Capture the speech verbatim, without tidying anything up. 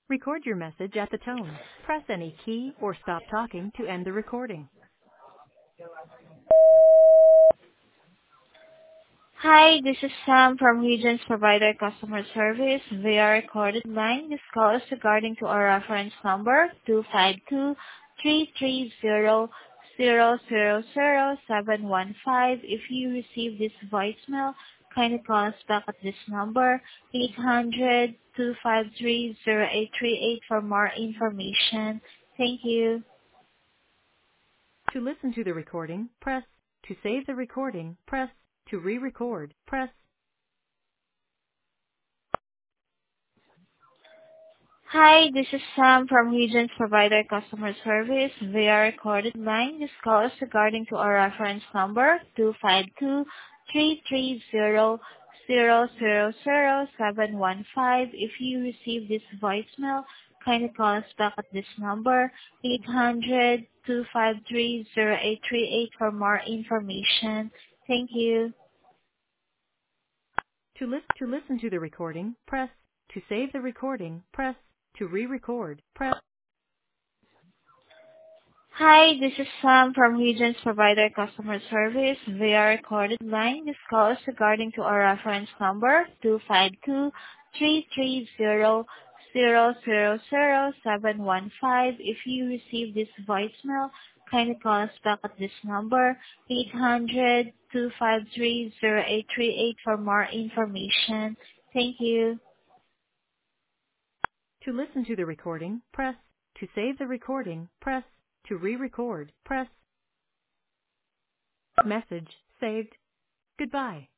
Record your message at the tone. Press any key or stop talking to end the recording. Hi, this is Sam from Regions Provider Customer Service via recorded line. This call is regarding to our reference number two five two, three three zero, zero zero zero seven one five. If you receive this voicemail, kindly call us back at this number, eight hundred, two five three, zero eight three eight for more information. Thank you. To listen to the recording, press. To save the recording, press. To re-record, press. Hi, this is Sam from Regions Provider Customer Service via recorded line. This call is regarding to our reference number two five two, three three zero, zero zero zero seven one five. If you receive this voicemail, kindly call us back at this number, eight hundred, two five three, zero eight three eight for more information. Thank you. To list to listen to the recording, press. To save the recording, press. To re-record, press. Hi, this is Sam from Regions Provider Customer Service via recorded line. This call is regarding to our reference number two five two, three three zero, zero zero zero seven one five. If you receive this voicemail, kindly call us back at this number, eight hundred, two five three, zero eight three eight for more information. Thank you. To listen to the recording, press. To save the recording, press. To re-record, press. Message saved. Goodbye.